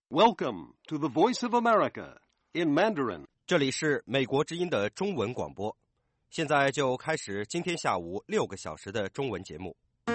Welcome to the Voice of America in Mandarin. 这里是美国之音的中文广播，现在就开始今天下午6个小时的中文节目。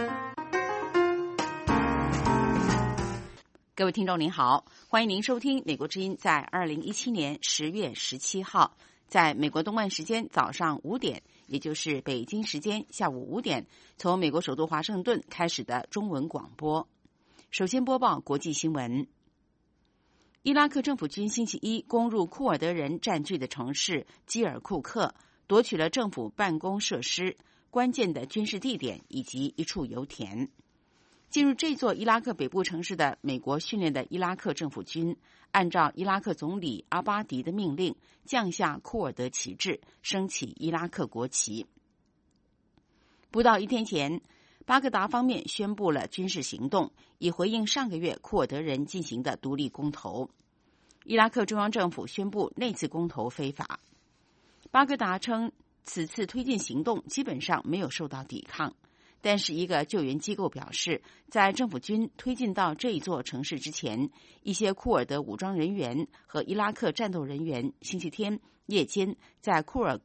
各位听众您好，欢迎您收听美国之音在2017年10月17号，在美国东岸时间早上5点，也就是北京时间下午5点，从美国首都华盛顿开始的中文广播。首先播报国际新闻。伊拉克政府军星期一攻入库尔德人占据的城市基尔库克，夺取了政府办公设施、关键的军事地点以及一处油田。进入这座伊拉克北部城市的美国训练的伊拉克政府军，按照伊拉克总理阿巴迪的命令，降下库尔德旗帜，升起伊拉克国旗。不到1天前，巴格达方面宣布了军事行动，以回应上个月库尔德人进行的独立公投。伊拉克中央政府宣布那次公投非法。巴格达称，此次推进行动基本上没有受到抵抗，但是一个救援机构表示，在政府军推进到这一座城市之前，一些库尔德武装人员和伊拉克战斗人员星期天夜间在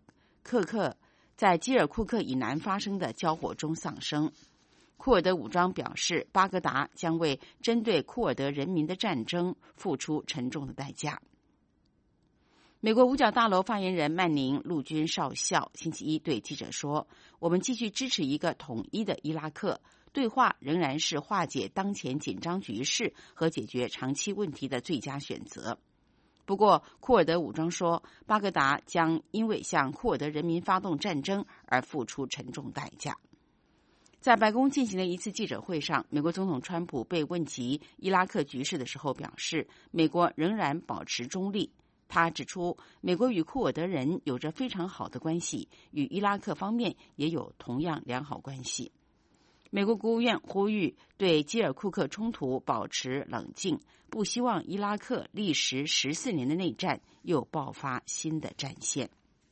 基尔库克以南发生的交火中丧生。库尔德武装表示，巴格达将为针对库尔德人民的战争付出沉重的代价。美国五角大楼发言人曼宁陆军少校星期一对记者说，我们继续支持一个统一的伊拉克，对话仍然是化解当前紧张局势和解决长期问题的最佳选择。不过，库尔德武装说，巴格达将因为向库尔德人民发动战争而付出沉重代价。在白宫进行的一次记者会上，美国总统川普被问及伊拉克局势的时候表示，美国仍然保持中立。他指出，美国与库尔德人有着非常好的关系，与伊拉克方面也有同样良好关系。美国国务院呼吁对基尔库克冲突保持冷静，不希望伊拉克历时14年的内战又爆发新的战线。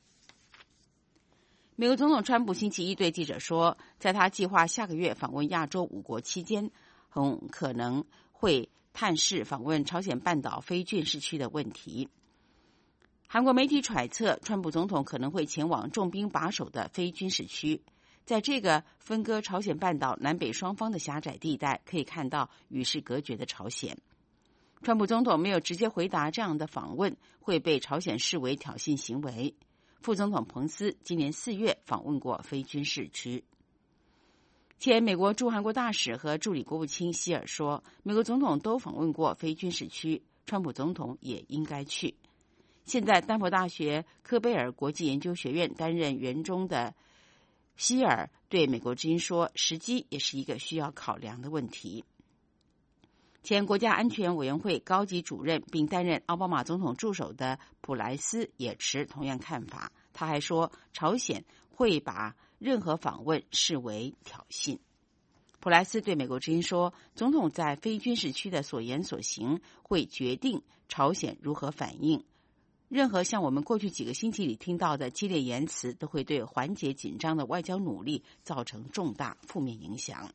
美国总统川普星期一对记者说，在他计划下个月访问亚洲5国期间，很可能会探视访问朝鲜半岛非军事区的问题。韩国媒体揣测，川普总统可能会前往重兵把守的非军事区。在这个分割朝鲜半岛南北双方的狭窄地带，可以看到与世隔绝的朝鲜。川普总统没有直接回答这样的访问会被朝鲜视为挑衅行为。副总统彭斯今年4月访问过非军事区。前美国驻韩国大使和助理国务卿希尔说，美国总统都访问过非军事区，川普总统也应该去。现在丹佛大学科贝尔国际研究学院担任员中的希尔对美国之音说，时机也是一个需要考量的问题。前国家安全委员会高级主任并担任奥巴马总统助手的普莱斯也持同样看法。他还说，朝鲜会把任何访问视为挑衅。普莱斯对美国之音说，总统在非军事区的所言所行会决定朝鲜如何反应。任何像我们过去几个星期里听到的激烈言辞，都会对缓解紧张的外交努力造成重大负面影响。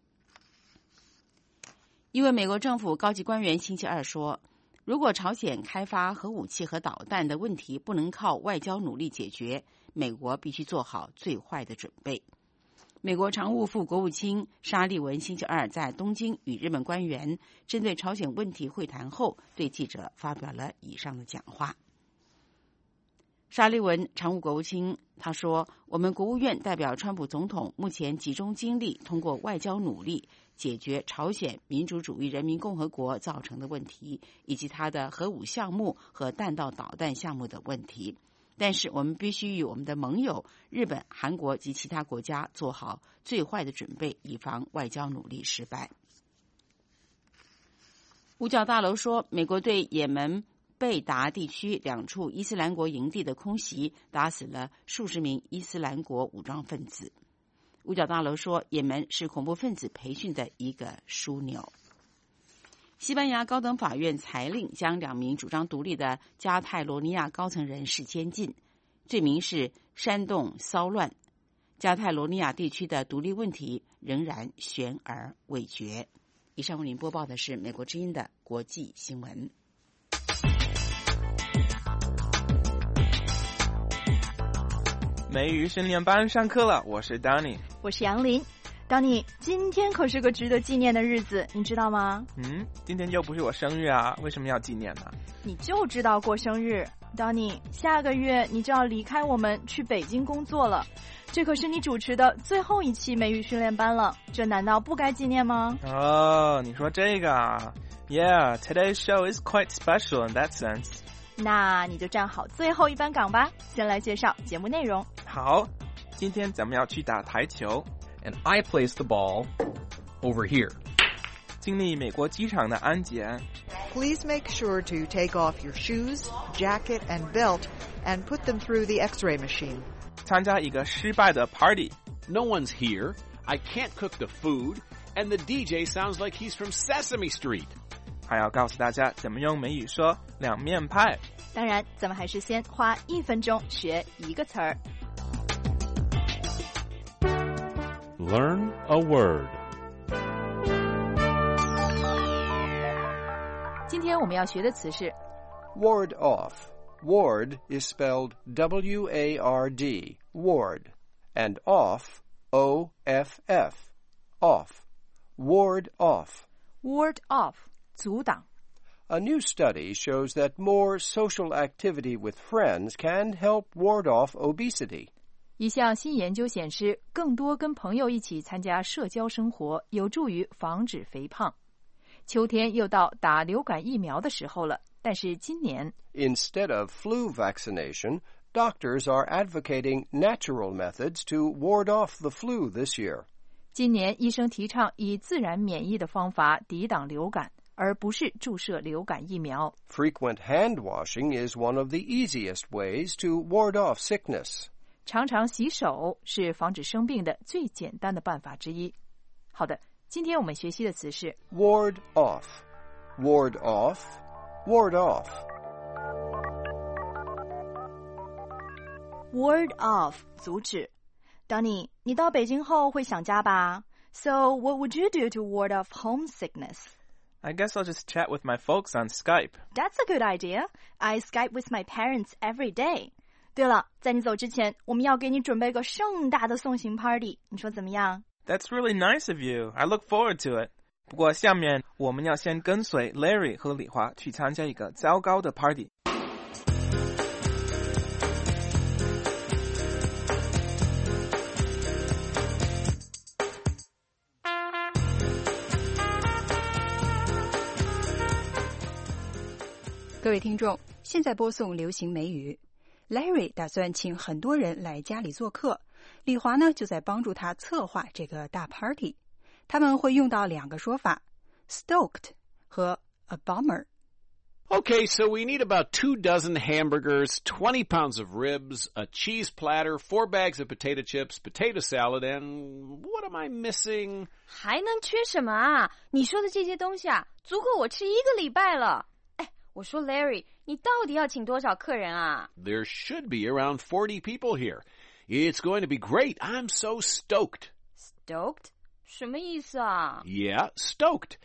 一位美国政府高级官员星期二说，如果朝鲜开发核武器和导弹的问题不能靠外交努力解决，美国必须做好最坏的准备。美国常务副国务卿沙利文星期二在东京与日本官员针对朝鲜问题会谈后，对记者发表了以上的讲话。沙利文常务国务卿他说，我们国务院代表川普总统目前集中精力通过外交努力解决朝鲜民主主义人民共和国造成的问题，以及他的核武项目和弹道导弹项目的问题。但是我们必须与我们的盟友日本、韩国及其他国家做好最坏的准备，以防外交努力失败。五角大楼说，美国对也门贝达地区2处伊斯兰国营地的空袭打死了数十名伊斯兰国武装分子。五角大楼说，也门是恐怖分子培训的一个枢纽。西班牙高等法院裁令将2名主张独立的加泰罗尼亚高层人士监禁，罪名是煽动骚乱。加泰罗尼亚地区的独立问题仍然悬而未决。 以上为您播报的是美国之音的国际新闻。 美语训练班上课了，我是 Danny， 我是杨林。Danny， 今天可是个值得纪念的日子，你知道吗？ 今天又不是我生日啊，为什么要纪念呢？ 你就知道过生日。Danny， 下个月你就要离开我们去北京工作了，这可是你主持的最后一期美语训练班了，这难道不该纪念吗？ 哦，你说这个啊 Yeah, today's show is quite special in that sense. 那你就站好最后一班岗吧，先来介绍节目内容。 好，今天咱们要去打台球。 And I place the ball over here. 经历美国机场的安检。 Please make sure to take off your shoes, jacket, and belt and put them through the X-ray machine. 参加一个失败的 party. No one's here. I can't cook the food. And the DJ sounds like he's from Sesame Street. 还要告诉大家怎么用美语说两面派。 当然，咱们还是先花1分钟学一个词儿。 Learn a word. 今天我们要学的词是 Ward off. Ward is spelled W-A-R-D, ward, and off, O-F-F, off. Ward off. ward off, 阻挡。 A new study shows that more social activity with friends can help ward off obesity. 一项新研究显示，更多跟朋友一起参加社交生活，有助于防止肥胖。秋天又到打流感疫苗的时候了，但是今年 Instead of flu vaccination, doctors are advocating natural methods to ward off the flu this year. 今年医生提倡以自然免疫的方法抵挡流感，而不是注射流感疫苗。 Frequent hand washing is one of the easiest ways to ward off sickness. 常常洗手是防止生病的最简单的办法之一。好的，今天我们学习的词是 Ward off. Ward off. Ward off. ward off, 阻止。Danny， 你到北京后会想家吧？ So what would you do to ward off homesickness? I guess I'll just chat with my folks on Skype. That's a good idea. I Skype with my parents every day. 对了，在你走之前，我们要给你准备个盛大的送行 party， 你说怎么样？ That's really nice of you. I look forward to it. 不过下面我们要先跟随 Larry 和李华去参加一个糟糕的 party。 各位听众，现在播送流行美语。Larry 打算请很多人来家里做客，李华呢就在帮助他策划这个大 party。他们会用到2个说法 ，stoked 和 a bummer。 Okay, so we need about 24 hamburgers, 20 pounds of ribs, a cheese platter, 4 bags of potato chips, potato salad, and what am I missing? 还能缺什么啊？你说的这些东西啊，足够我吃1个礼拜了。哎，我说 Larry， 你到底要请多少客人啊？ There should be around 40 people here. It's going to be great. I'm so stoked. Stoked? 什么意思啊？ Yeah, stoked.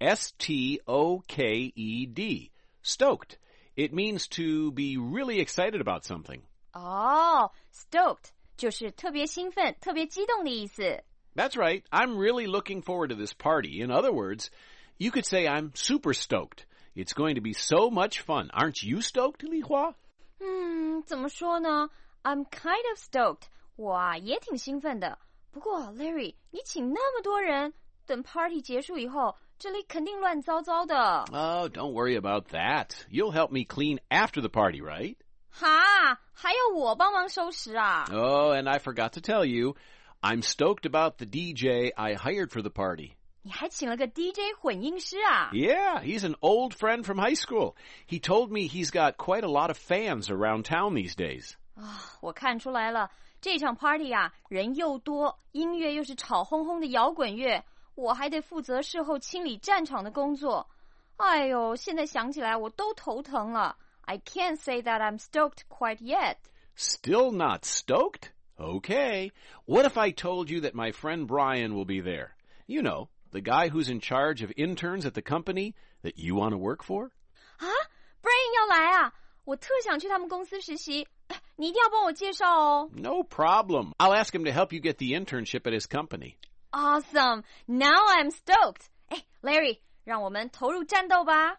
S-T-O-K-E-D. Stoked. It means to be really excited about something. 哦 stoked 就是特别兴奋、特别激动的意思。 That's right. I'm really looking forward to this party. In other words, you could say I'm super stoked. It's going to be so much fun. Aren't you stoked, Li Hua? 怎么说呢？ I'm kind of stoked. 我啊也挺兴奋的。不过 Larry， 你请那么多人，等 party 结束以后，这里肯定乱糟糟的。 Oh, don't worry about that. You'll help me clean after the party, right? 哈，还要我帮忙收拾啊？ Oh, and I forgot to tell you, I'm stoked about the DJ I hired for the party. 你还请了个 DJ 混音师啊？ Yeah, he's an old friend from high school. He told me he's got quite a lot of fans around town these days. 我看出来了，这场 party 啊，人又多，音乐又是吵哄哄的摇滚乐，我还得负责事后清理战场的工作。哎呦，现在想起来我都头疼了。I can't say that I'm stoked quite yet. Still not stoked? Okay. What if I told you that my friend Brian will be there? You know, the guy who's in charge of interns at the company that you want to work for? 啊 ，Brian 要来啊！我特想去他们公司实习，你一定要帮我介绍哦。 No problem. I'll ask him to help you get the internship at his company. Awesome! Now I'm stoked. 哎 ，Larry， 让我们投入战斗吧。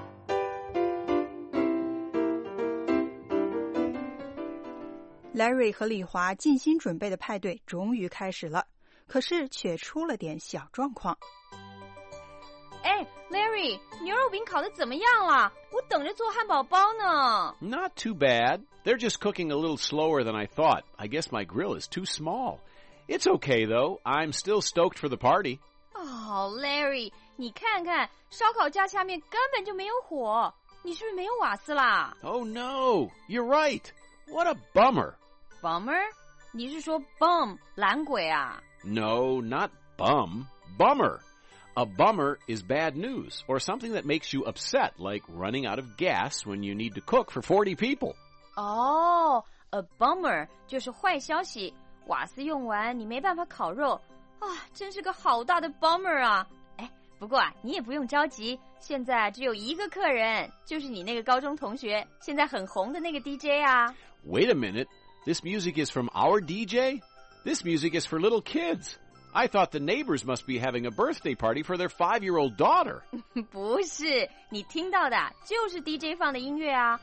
Larry 和李华尽心准备的派对终于开始了，可是却出了点小状况。 哎 ，Larry， 牛肉饼烤得怎么样了？我等着做汉堡包呢。 Not too bad. They're just cooking a little slower than I thought. I guess my grill is too small. It's okay, though. I'm still stoked for the party. Oh, Larry， 你看看，烧烤架下面根本就没有火，你是不是没有瓦斯啦？ Oh, no. You're right. What a bummer. Bummer？ 你是说 bum 懒鬼啊？ No, not bum. Bummer. A bummer is bad news, or something that makes you upset, like running out of gas when you need to cook for 40 people. 哦 ，a bummer 就是坏消息，瓦斯用完你没办法烤肉啊，真是个好大的 bummer 啊！哎，不过啊，你也不用着急，现在只有一个客人，就是你那个高中同学，现在很红的那个 DJ 啊。 Wait a minute. This music is from our DJ? This music is for little kids. I thought the neighbors must be having a birthday party for their 5-year-old daughter. 不是，你听到的就是 DJ 放的音乐啊。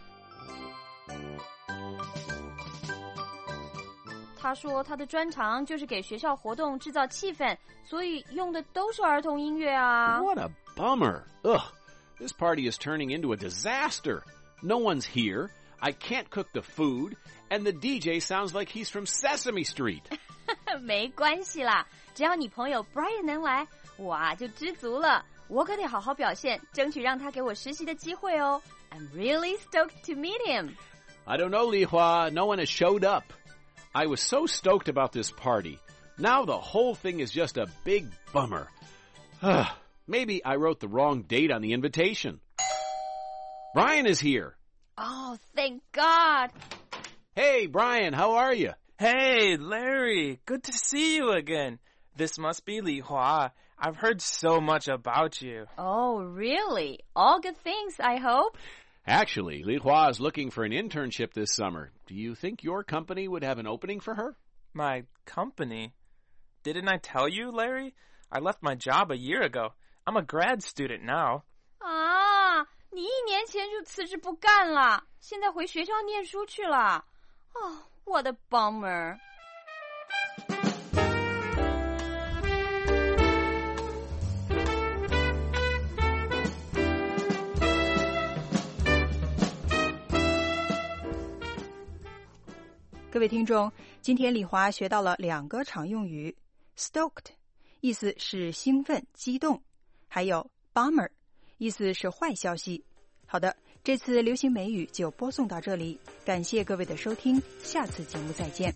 他说他的专长就是给学校活动制造气氛，所以用的都是儿童音乐啊。 What a bummer. Ugh, this party is turning into a disaster. No one's here. I can't cook the food, and the DJ sounds like he's from Sesame Street. 没关系啦，只要你朋友 Brian 能来，我啊就知足了。我可得好好表现，争取让他给我实习的机会哦。I'm really stoked to meet him. I don't know, Li Hua. No one has showed up. I was so stoked about this party. Now the whole thing is just a big bummer. Maybe I wrote the wrong date on the invitation. Brian is here. Oh, thank God. Hey, Brian, how are you? Hey, Larry, good to see you again. This must be Li Hua. I've heard so much about you. Oh, really? All good things, I hope? Actually, Li Hua is looking for an internship this summer. Do you think your company would have an opening for her? My company? Didn't I tell you, Larry? I left my job a year ago. I'm a grad student now. 啊，你1年前就辞职不干了，现在回学校念书去了。哦，what a bummer. 各位听众，今天李华学到了2个常用语 ，stoked 意思是兴奋、激动，还有 bummer 意思是坏消息。好的，这次流行美语就播送到这里，感谢各位的收听，下次节目再见。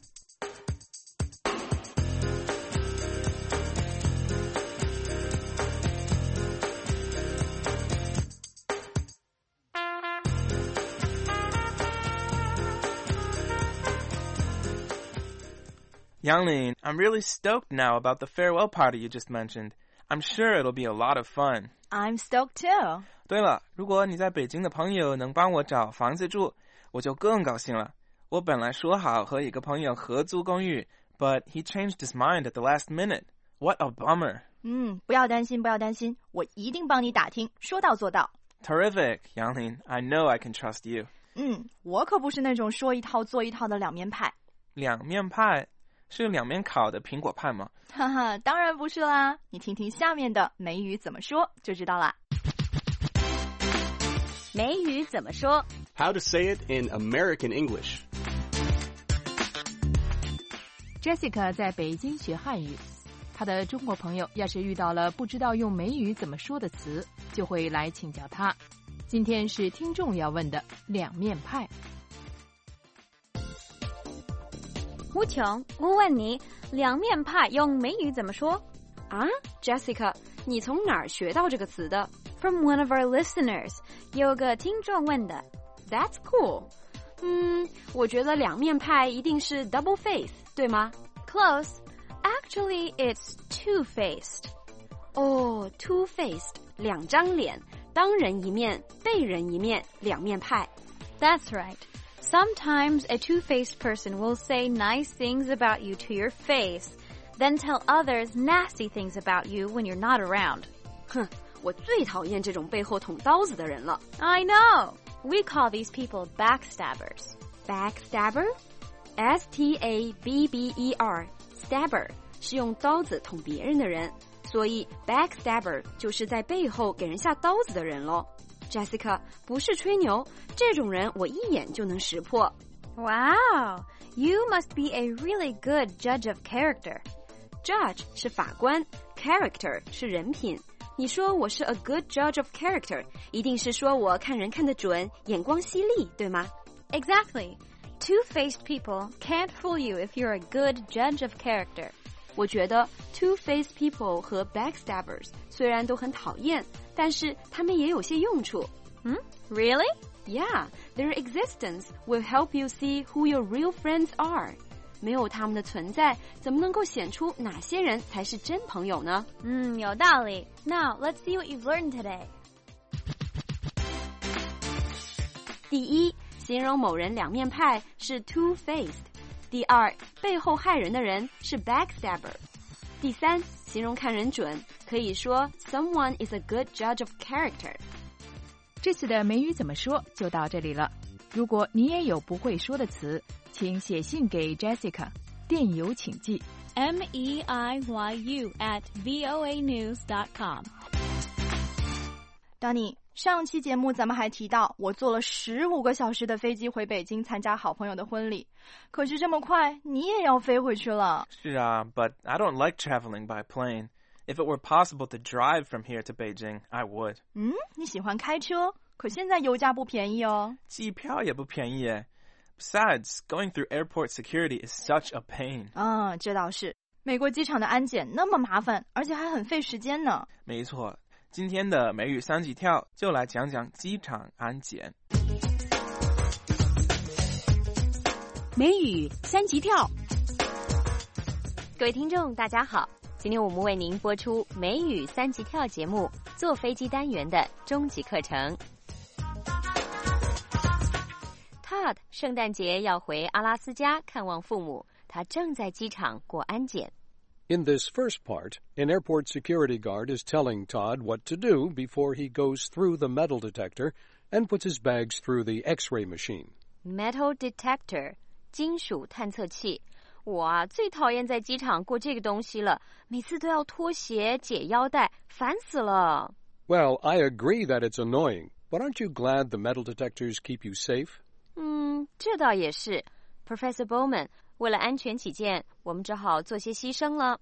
Youngling, I'm really stoked now about the farewell party you just mentioned. I'm sure it'll be a lot of fun. I'm stoked too. 对了，如果你在北京的朋友能帮我找房子住，我就更高兴了。我本来说好和一个朋友合租公寓 but he changed his mind at the last minute. What a bummer. 不要担心，不要担心，我一定帮你打听，说到做到。 Terrific, Youngling. I know I can trust you. 我可不是那种说一套做一套的两面派。 两面派？是两面烤的苹果派吗？ 哈哈，当然不是啦！你听听下面的美语怎么说就知道啦。 美语怎么说 How to say it in American English. Jessica 在北京学汉语，她的中国朋友要是遇到了不知道用美语怎么说的词，就会来请教她。今天是听众要问的两面派。 吴琼，我问你，两面派用美语怎么说？啊 ，Jessica， 你从哪儿学到这个词的 ？From one of our listeners， 有个听众问的。That's cool。我觉得两面派一定是 double-faced， 对吗 ？Close。Actually, it's two-faced。 哦 ，two-faced， 两张脸，当人一面，背人一面，两面派。 That's right. Sometimes a two-faced person will say nice things about you to your face, then tell others nasty things about you when you're not around. 哼，我最讨厌这种背后捅刀子的人了。 I know. We call these people backstabbers. Backstabber? S-T-A-B-B-E-R. Stabber 是用刀子捅别人的人，所以 backstabber 就是在背后给人下刀子的人咯。Jessica, 不是吹牛，这种人我一眼就能识破。 Wow, you must be a really good judge of character. Judge 是法官 ，character 是人品。你说我是 a good judge of character， 一定是说我看人看得准，眼光犀利，对吗？ Exactly. Two-faced people can't fool you if you're a good judge of character. 我觉得 two-faced people 和 backstabbers 虽然都很讨厌，但是他们也有些用处。 Really? Yeah, their existence will help you see who your real friends are. 没有他们的存在，怎么能够显出哪些人才是真朋友呢？ 有道理。Now, let's see what you've learned today. 第一，形容某人两面派是 two-faced。第二，背后害人的人是 backstabber。第三，形容看人准，可以说 someone is a good judge of character。 这次的美语怎么说就到这里了。如果你也有不会说的词，请写信给 Jessica， 电邮请寄 meiyu@voanews.com。 Danny， 上期节目咱们还提到我坐了15个小时的飞机回北京参加好朋友的婚礼，可是这么快你也要飞回去了。 是啊 but I don't like traveling by plane. If it were possible to drive from here to Beijing, I would. 你喜欢开车，可现在油价不便宜哦。 机票也不便宜耶。Besides, going through airport security is such a pain. 这倒是。美国机场的安检那么麻烦，而且还很费时间呢。 没错，今天的美语三级跳就来讲讲机场安检。 美语三级跳。 各位听众大家好，今天我们为您播出美语三级跳节目坐飞机单元的终极课程。Todd 圣诞节要回阿拉斯加看望父母，他正在机场过安检。 In this first part, an airport security guard is telling Todd what to do before he goes through the metal detector and puts his bags through the X-ray machine. Metal detector 金属探测器。我最讨厌在机场过这个东西了，每次都要脱鞋解腰带，烦死了。 Well, I agree that it's annoying, but aren't you glad the metal detectors keep you safe? 这倒也是。Professor Bowman， 为了安全起见，我们只好做些牺牲了。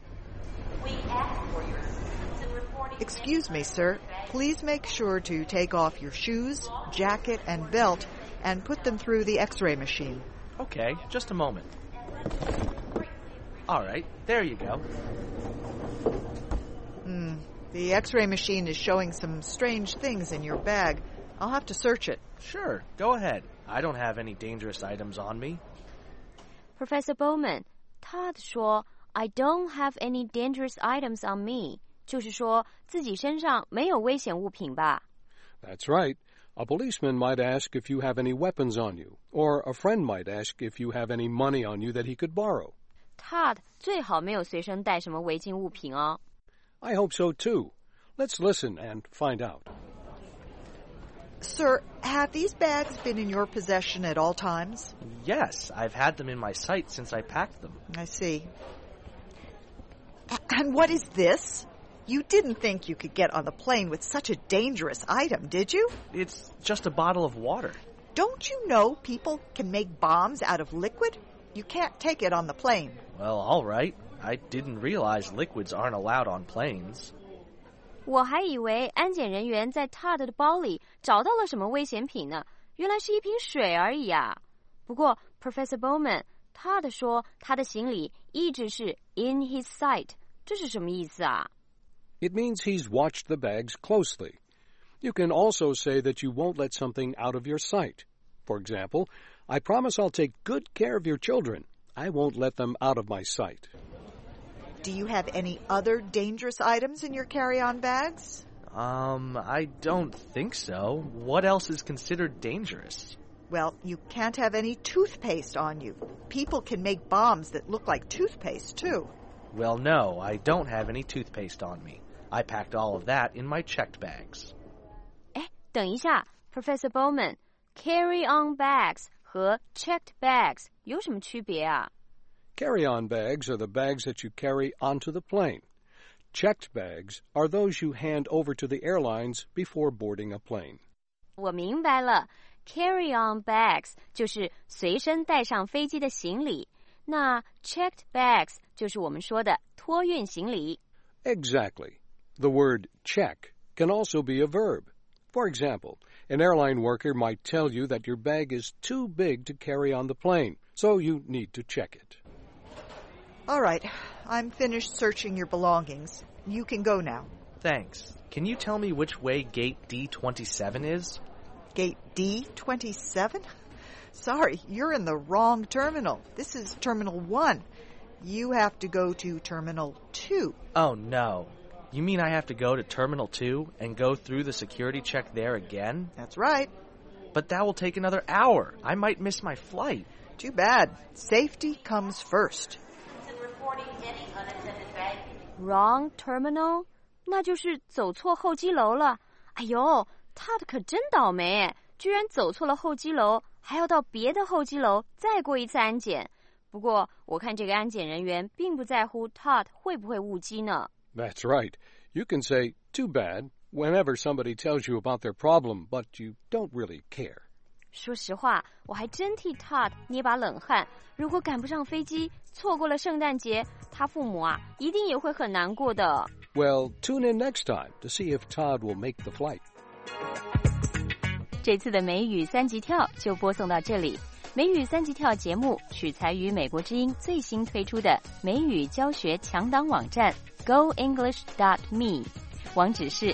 Excuse me, sir. Please make sure to take off your shoes, jacket, and belt and put them through the X-ray machine. Okay, just a moment. All right, there you go. The X-ray machine is showing some strange things in your bag. I'll have to search it. Sure, go ahead. I don't have any dangerous items on me. Professor Bowman, Todd 说 I don't have any dangerous items on me， 就是说自己身上没有危险物品吧？ That's right. A policeman might ask if you have any weapons on you, or a friend might ask if you have any money on you that he could borrow. Todd 最好没有随身带什么违禁物品哦。 I hope so too. Let's listen and find out. Sir, have these bags been in your possession at all times? Yes, I've had them in my sight since I packed them. I see. And what is this? You didn't think you could get on the plane with such a dangerous item, did you? It's just a bottle of water. Don't you know people can make bombs out of liquid? You can't take it on the plane. Well, all right. I didn't realize liquids aren't allowed on planes. 我还以为安检人员在 Todd 的包里找到了什么危险品呢，原来是一瓶水而已啊。不过 Professor Bowman， Todd 说他的行李一直是 in his sight， 这是什么意思啊？ It means he's watched the bags closely. You can also say that you won't let something out of your sight. For example, I promise I'll take good care of your children. I won't let them out of my sight. Do you have any other dangerous items in your carry-on bags? I don't think so. What else is considered dangerous? Well, you can't have any toothpaste on you. People can make bombs that look like toothpaste, too. Well, no, I don't have any toothpaste on me. I packed all of that in my checked bags. 哎，等一下 ，Professor Bowman， carry-on bags 和 checked bags 有什么区别啊？ Carry-on bags are the bags that you carry onto the plane. Checked bags are those you hand over to the airlines before boarding a plane. 我明白了 ，carry-on bags 就是随身带上飞机的行李，那 checked bags 就是我们说的托运行李。 Exactly. The word check can also be a verb. For example, an airline worker might tell you that your bag is too big to carry on the plane, so you need to check it. All right, I'm finished searching your belongings. You can go now. Thanks. Can you tell me which way gate D27 is? Gate D27? Sorry, you're in the wrong terminal. This is Terminal 1. You have to go to Terminal 2. Oh, no. You mean I have to go to Terminal 2 and go through the security check there again? That's right. But that will take another hour. I might miss my flight. Too bad. Safety comes first. Wrong terminal? 那就是走错候机楼了。哎呦 ，Todd 可真倒霉，居然走错了候机楼，还要到别的候机楼再过一次安检。不过我看这个安检人员并不在乎 Todd 会不会误机呢。 That's right. You can say, too bad, whenever somebody tells you about their problem, but you don't really care. 说实话，我还真替 Todd 捏把冷汗。如果赶不上飞机，错过了圣诞节，他父母啊，一定也会很难过的。 Well, tune in next time to see if Todd will make the flight. 这次的美语三级跳就播送到这里。美语三级跳节目取材于美国之音最新推出的美语教学强档网站 GoEnglish.me， 网址是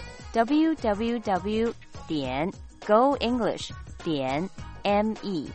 www.goenglish.me。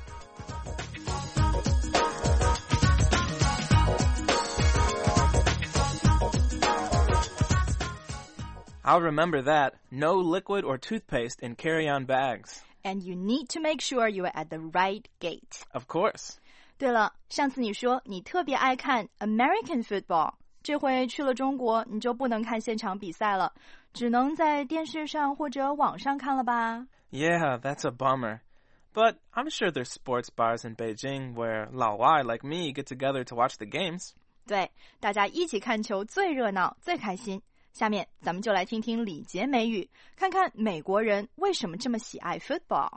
I'll remember that. No liquid or toothpaste in carry-on bags. And you need to make sure you are at the right gate. Of course. 对了，上次你说你特别爱看 American football， 这回去了中国，你就不能看现场比赛了，只能在电视上或者网上看了吧？ Yeah, that's a bummer. But I'm sure there's sports bars in Beijing where 老外 like me get together to watch the games. 对，大家一起看球最热闹，最开心。下面咱们就来听听礼节美语，看看美国人为什么这么喜爱 football。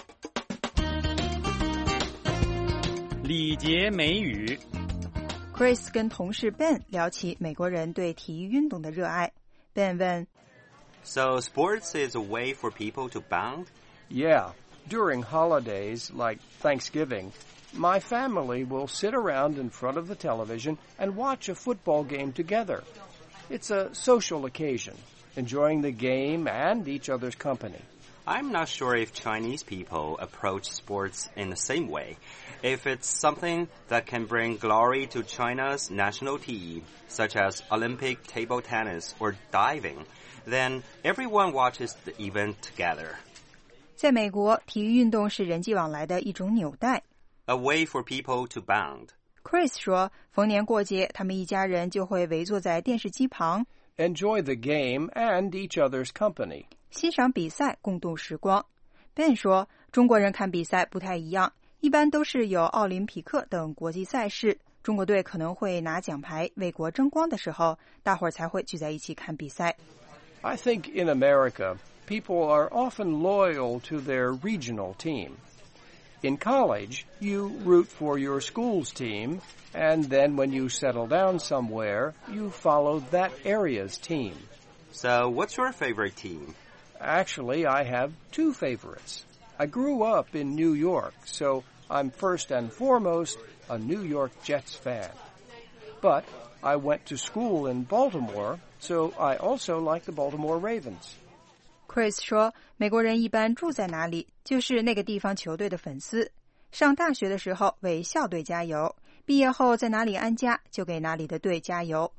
礼节美语。 Chris 跟同事 Ben 聊起美国人对体育运动的热爱。Ben 问 So sports is a way for people to bond? Yeah. During holidays like Thanksgiving, my family will sit around in front of the television and watch a football game together. It's a social occasion, enjoying the game and each other's company. I'm not sure if Chinese people approach sports in the same way. If it's something that can bring glory to China's national team, such as Olympic table tennis or diving, then everyone watches the event together. 在美国，体育运动是人际往来的一种纽带。 A way for people to bond. Chris 说，逢年过节，他们一家人就会围坐在电视机旁 Enjoy the game and each other's company. 欣赏比赛，共度时光。Ben 说，中国人看比赛不太一样，一般都是有奥林匹克等国际赛事，中国队可能会拿奖牌为国争光的时候，大伙儿才会聚在一起看比赛。 I think in America, people are often loyal to their regional team. In college, you root for your school's team, and then when you settle down somewhere, you follow that area's team. So what's your favorite team? Actually, I have two favorites. I grew up in New York, so I'm first and foremost a New York Jets fan. But I went to school in Baltimore, so I also like the Baltimore Ravens. Chris 说，美国人一般住在哪里，就是那个地方球队的粉丝。上大学的时候为校队加油，毕业后在哪里安家，就给哪里的队加油。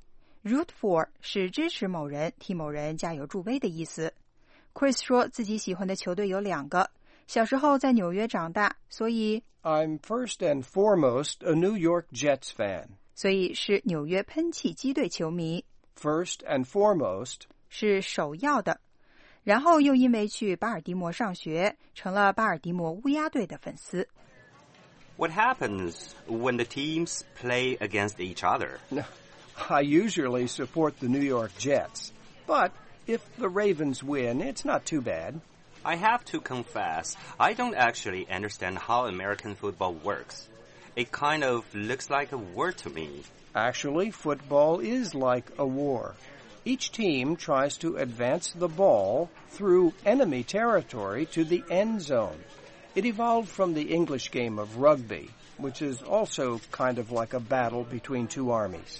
Root for 是支持某人、替某人加油助威的意思。Chris 说自己喜欢的球队有2个，小时候在纽约长大，所以 I'm first and foremost a New York Jets fan. 所以是纽约喷气机队球迷。 First and foremost 是首要的，然后又因为去巴尔的摩上学，成了巴尔的摩乌鸦队的粉丝。 What happens when the teams play against each other? I usually support the New York Jets, but if the Ravens win, it's not too bad. I have to confess, I don't actually understand how American football works. It kind of looks like a war to me. Actually, football is like a war. Each team tries to advance the ball through enemy territory to the end zone. It evolved from the English game of rugby, which is also kind of like a battle between two armies.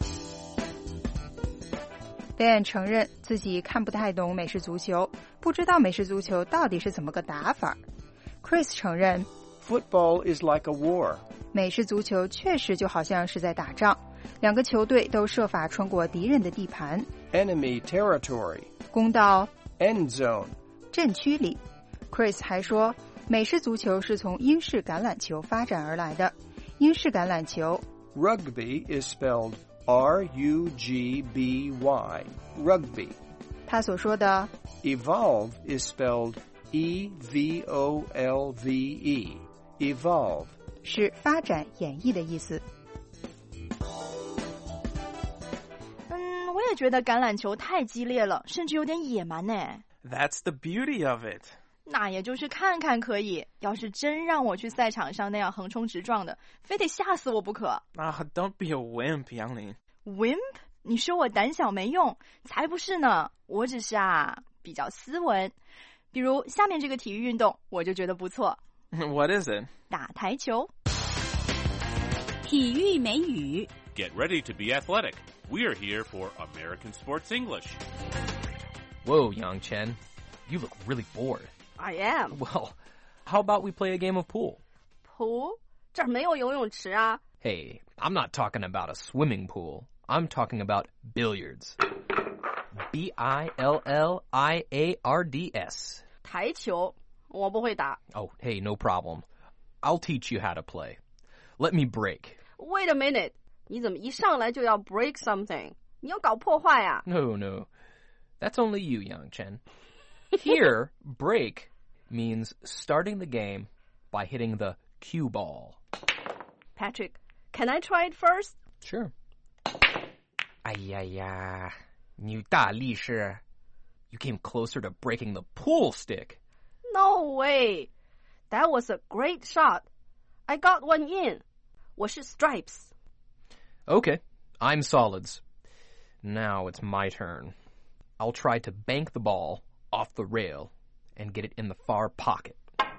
Ben 承认自己看不太懂美式足球，不知道美式足球到底是怎么个打法。Chris 承认 Football is like a war. 美式足球确实就好像是在打仗，2个球队都设法穿过敌人的地盘 Enemy territory. 攻到 End zone. 阵区里。Chris 还说美式足球是从英式橄榄球发展而来的。英式橄榄球 Rugby is spelled R-U-G-B-Y. Rugby. 他所说的 Evolve is spelled E-V-O-L-V-E. Evolve. 是发展演绎的意思。 我也觉得橄榄球太激烈了，甚至有点野蛮呢。 That's the beauty of it. 那也就是看看可以，要是真让我去赛场上那样横冲直撞的，非得吓死我不可。 Don't be a wimp, Yang Wimp？ 你说我胆小没用？才不是呢，我只是比较斯文。比如下面这个体育运动，我就觉得不错。 What is it? 打台球。 体育美语 Get ready to be athletic. We're here for American Sports English. Whoa, Yang Chen. You look really bored. I am. Well, how about we play a game of pool? Pool? 这儿没有游泳池啊。 Hey, I'm not talking about a swimming pool. I'm talking about billiards. B-I-L-L-I-A-R-D-S. 台球，我不会打。 Oh, hey, no problem. I'll teach you how to play. Let me break. Wait a minute. 你怎么一上来就要 break something? 你要搞破坏啊。 No. That's only you, Yang Chen. Here, break means starting the game by hitting the cue ball. Patrick, can I try it first? Sure. 哎呀，你大力士. You came closer to breaking the pool stick. No way. That was a great shot. I got one in. 我是 stripes. Okay, I'm solids. Now it's my turn. I'll try to bank the ball off the rail and get it in the far pocket.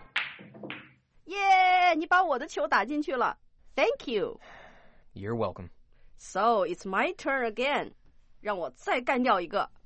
Yeah, 你把我的球打进去了. Thank you. You're welcome. So it's my turn again. 让我再干掉一个.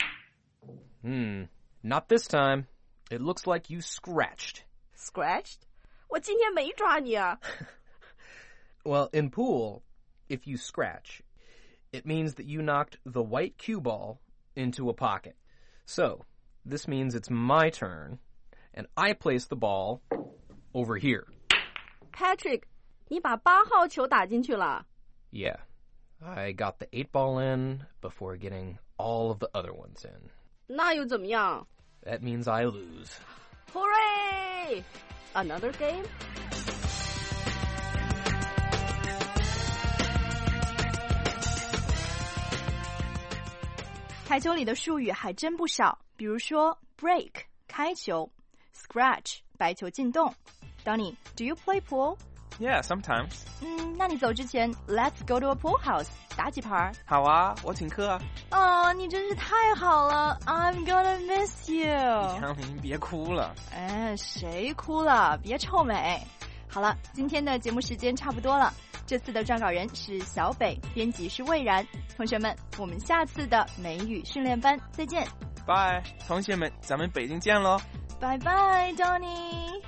Not this time. It looks like you scratched. Scratched? 我今天没抓你啊. Well, in pool, if you scratch, it means that you knocked the white cue ball into a pocket. So, this means it's my turn, and I place the ball over here. Patrick, 你把8号球打进去了. Yeah, I got the 8 ball in before getting all of the other ones in. 那又怎么样? That means I lose. Hooray! Another game? 台球里的术语还真不少，比如说 break 开球 ，scratch 白球进洞。Donnie, do you play pool? Yeah, sometimes. 那你走之前 ，Let's go to a pool house 打几盘？ 好啊，我请客啊。 哦，你真是太好了 ，I'm gonna miss you。 杨林，别哭了。 谁哭了？别臭美。好了，今天的节目时间差不多了。这次的撰稿人是小北，编辑是魏然。同学们，我们下次的美语训练班再见。 拜，同学们，咱们北京见喽。 拜拜 ，Donnie。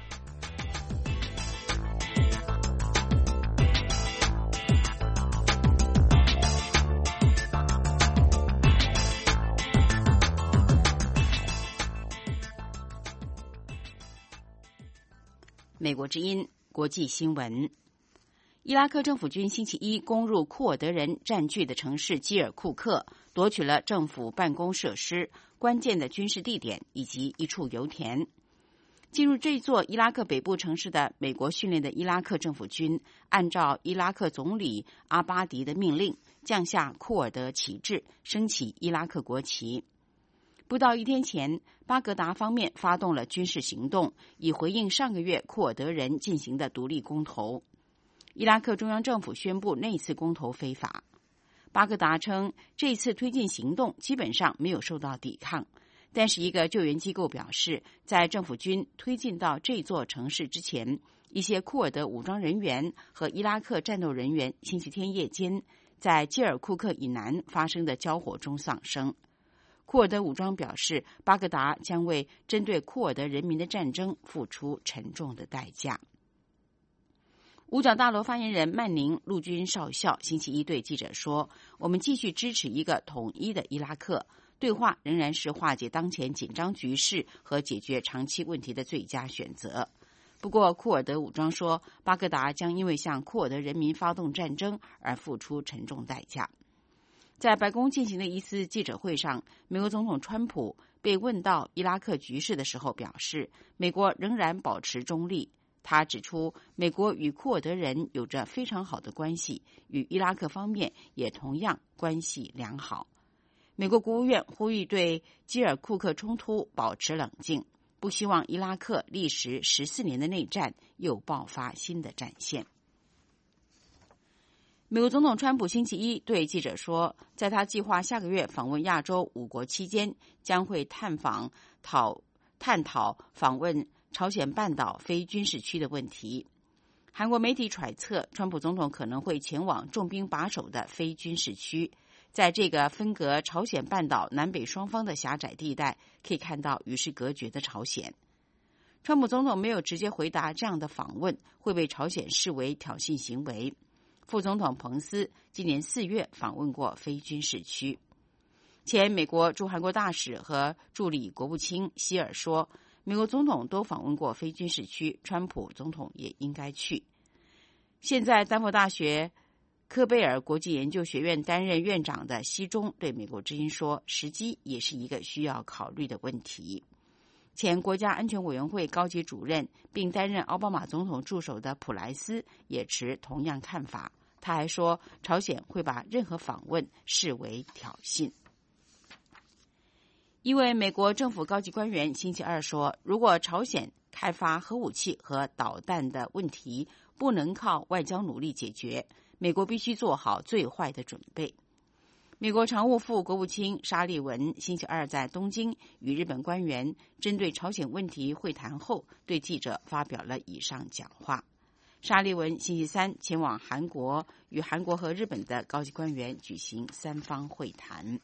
美国之音国际新闻：伊拉克政府军星期一攻入库尔德人占据的城市基尔库克，夺取了政府办公设施、关键的军事地点以及一处油田。进入这座伊拉克北部城市的美国训练的伊拉克政府军，按照伊拉克总理阿巴迪的命令，降下库尔德旗帜，升起伊拉克国旗。不到一天前，巴格达方面发动了军事行动，以回应上个月库尔德人进行的独立公投。伊拉克中央政府宣布那次公投非法。巴格达称，这次推进行动基本上没有受到抵抗。但是一个救援机构表示，在政府军推进到这座城市之前，一些库尔德武装人员和伊拉克战斗人员星期天夜间在基尔库克以南发生的交火中丧生。库尔德武装表示，巴格达将为针对库尔德人民的战争付出沉重的代价。五角大楼发言人曼宁陆军少校星期一对记者说：“我们继续支持一个统一的伊拉克。对话仍然是化解当前紧张局势和解决长期问题的最佳选择。”不过，库尔德武装说，巴格达将因为向库尔德人民发动战争而付出沉重代价。在白宫进行的一次记者会上，美国总统川普被问到伊拉克局势的时候表示，美国仍然保持中立。他指出，美国与库尔德人有着非常好的关系，与伊拉克方面也同样关系良好。美国国务院呼吁对基尔库克冲突保持冷静，不希望伊拉克历时14年的内战又爆发新的战线。美国总统川普星期一对记者说，在他计划下个月访问亚洲5国期间，将会探讨访问朝鲜半岛非军事区的问题。韩国媒体揣测，川普总统可能会前往重兵把守的非军事区。在这个分隔朝鲜半岛南北双方的狭窄地带，可以看到与世隔绝的朝鲜。川普总统没有直接回答这样的访问会被朝鲜视为挑衅行为。副总统彭斯今年4月访问过非军事区。前美国驻韩国大使和助理国务卿希尔说，美国总统都访问过非军事区，川普总统也应该去。现在丹佛大学科贝尔国际研究学院担任院长的希中对美国之音说，时机也是一个需要考虑的问题。前国家安全委员会高级主任并担任奥巴马总统助手的普莱斯也持同样看法。他还说，朝鲜会把任何访问视为挑衅。一位美国政府高级官员星期二说，如果朝鲜开发核武器和导弹的问题不能靠外交努力解决，美国必须做好最坏的准备。美国常务副国务卿沙利文星期二在东京与日本官员针对朝鲜问题会谈后，对记者发表了以上讲话。沙利文星期三前往韩国，与韩国和日本的高级官员举行3方会谈。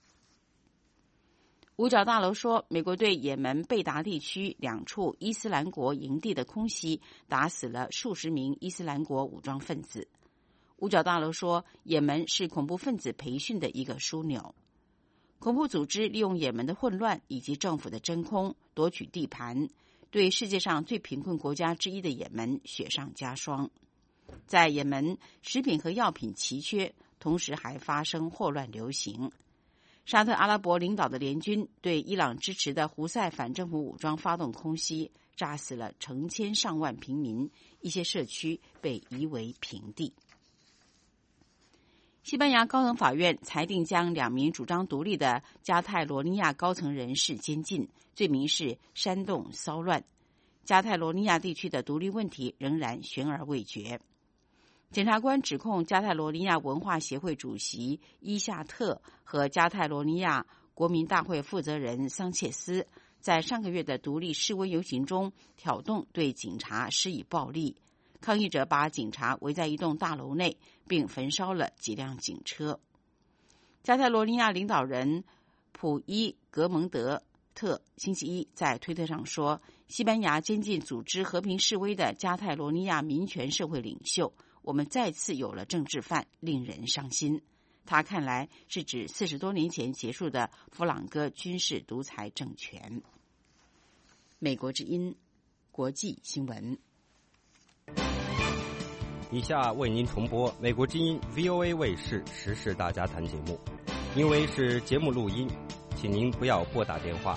五角大楼说，美国对也门贝达地区2处伊斯兰国营地的空袭打死了数十名伊斯兰国武装分子。五角大楼说，也门是恐怖分子培训的一个枢纽。恐怖组织利用也门的混乱以及政府的真空夺取地盘，对世界上最贫困国家之一的也门雪上加霜。在也门，食品和药品奇缺，同时还发生霍乱流行。沙特阿拉伯领导的联军对伊朗支持的胡塞反政府武装发动空袭，炸死了成千上万平民，一些社区被夷为平地。西班牙高等法院裁定将2名主张独立的加泰罗尼亚高层人士监禁，罪名是煽动骚乱。加泰罗尼亚地区的独立问题仍然悬而未决。检察官指控加泰罗尼亚文化协会主席伊夏特和加泰罗尼亚国民大会负责人桑切斯在上个月的独立示威游行中挑动对警察施以暴力，抗议者把警察围在一栋大楼内，并焚烧了几辆警车。加泰罗尼亚领导人普伊格蒙德特星期一在推特上说，西班牙监禁组织和平示威的加泰罗尼亚民权社会领袖，我们再次有了政治犯，令人伤心。他看来是指40多年前结束的弗朗哥军事独裁政权。美国之音国际新闻。 以下为您重播美国之音 VOA 卫视时事大家谈节目，因为是节目录音，请您不要拨打电话。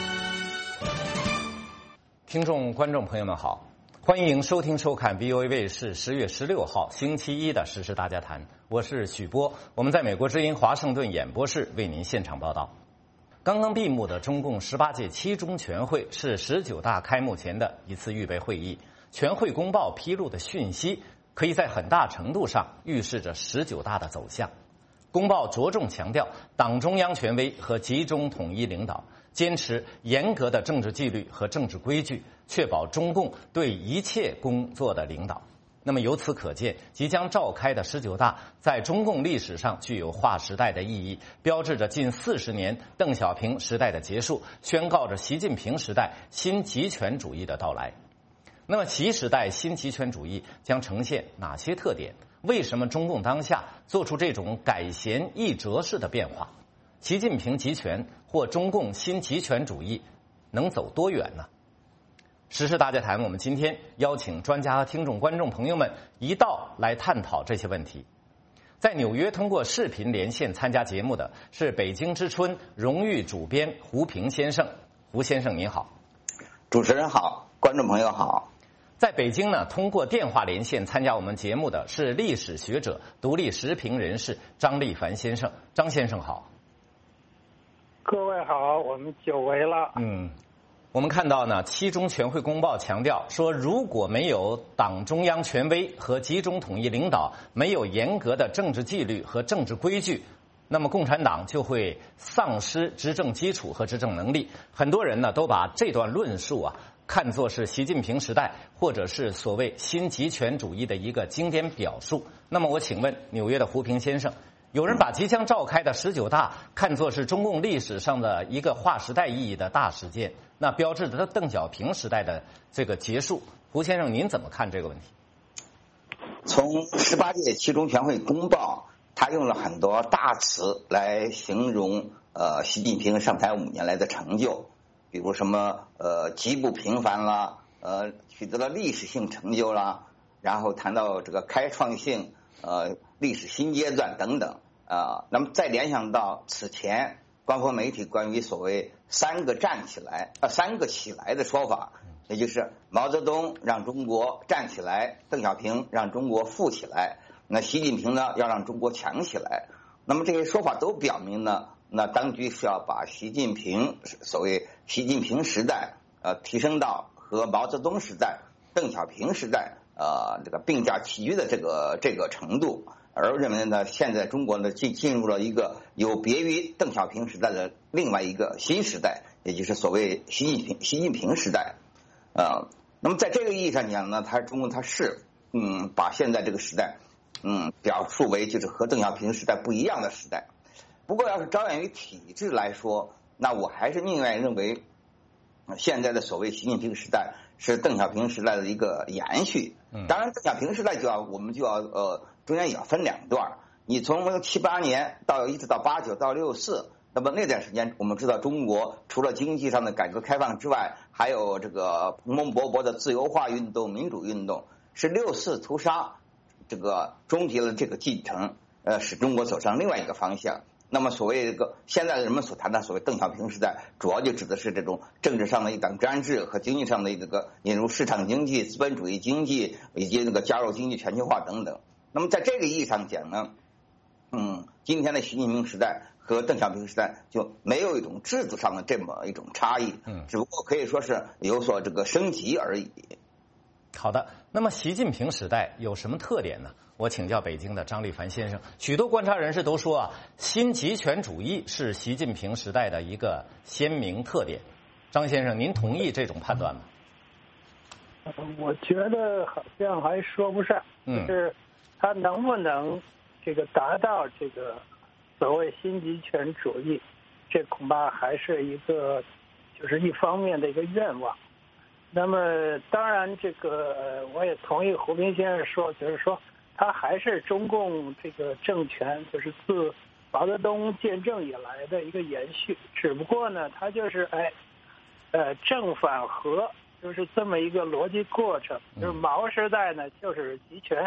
听众、观众朋友们好，欢迎收听收看 VOA 卫视10月16号星期一的时事大家谈，我是许波，我们在美国之音华盛顿演播室为您现场报道。刚刚闭幕的中共18届七中全会是19大开幕前的一次预备会议，全会公报披露的讯息可以在很大程度上预示着19大的走向。公报着重强调党中央权威和集中统一领导，坚持严格的政治纪律和政治规矩，确保中共对一切工作的领导。那么由此可见，即将召开的19大在中共历史上具有划时代的意义，标志着近40年邓小平时代的结束，宣告着习近平时代新集权主义的到来。那么习时代新集权主义将呈现哪些特点？为什么中共当下做出这种改弦易辙式的变化？习近平集权或中共新集权主义能走多远呢？时事大家谈，我们今天邀请专家和听众、观众朋友们一道来探讨这些问题。在纽约通过视频连线参加节目的是北京之春荣誉主编胡平先生。胡先生您好。 主持人好，观众朋友好。 在北京呢，通过电话连线参加我们节目的是历史学者、独立时评人士张立凡先生。张先生好。 各位好，我们久违了。 我们看到呢，七中全会公报强调说，如果没有党中央权威和集中统一领导，没有严格的政治纪律和政治规矩，那么共产党就会丧失执政基础和执政能力。很多人呢都把这段论述看作是习近平时代或者是所谓新集权主义的一个经典表述。那么我请问纽约的胡平先生，有人把即将召开的19大看作是中共历史上的一个划时代意义的大事件，那标志着邓小平时代的这个结束。胡先生您怎么看这个问题？ 从18届七中全会公报，他用了很多大词来形容习近平上台5年来的成就，比如什么极不平凡啦，取得了历史性成就啦，然后谈到这个开创性历史新阶段等等那么再联想到此前官方媒体关于所谓3个起来的说法，也就是毛泽东让中国站起来，邓小平让中国富起来，那习近平呢要让中国强起来。那么这些说法都表明呢，那当局是要把习近平所谓习近平时代提升到和毛泽东时代、邓小平时代这个并驾齐驱的这个程度，而认为呢，现在中国呢进入了一个有别于邓小平时代的另外一个新时代，也就是所谓习近平时代。那么在这个意义上讲呢，中共是把现在这个时代表述为就是和邓小平时代不一样的时代。不过要是着眼于体制来说，那我还是宁愿认为现在的所谓习近平时代是邓小平时代的一个延续。当然邓小平时代我们就要中间也要分2段。你从78年一直到89到64，那么那段时间我们知道中国除了经济上的改革开放之外，还有这个蓬蓬勃勃的自由化运动、民主运动，是6·4屠杀这个终结了这个进程，使中国走上另外一个方向。那么所谓这个现在人们所谈的所谓邓小平时代，主要就指的是这种政治上的一党专制和经济上的这个引入市场经济、资本主义经济以及那个加入经济全球化等等。那么在这个意义上讲呢，今天的习近平时代和邓小平时代就没有一种制度上的这么一种差异，只不过可以说是有所这个升级而已。 好的，那么习近平时代有什么特点呢？我请教北京的张立凡先生。许多观察人士都说新集权主义是习近平时代的一个鲜明特点。张先生，您同意这种判断吗？ 我觉得好像还说不上，就是他能不能这个达到这个所谓新集权主义，这恐怕还是一个就是一方面的一个愿望。那么当然这个我也同意胡平先生说，就是说他还是中共这个政权就是自毛泽东建政以来的一个延续，只不过呢他就是正反合就是这么一个逻辑过程。就是毛时代呢就是集权，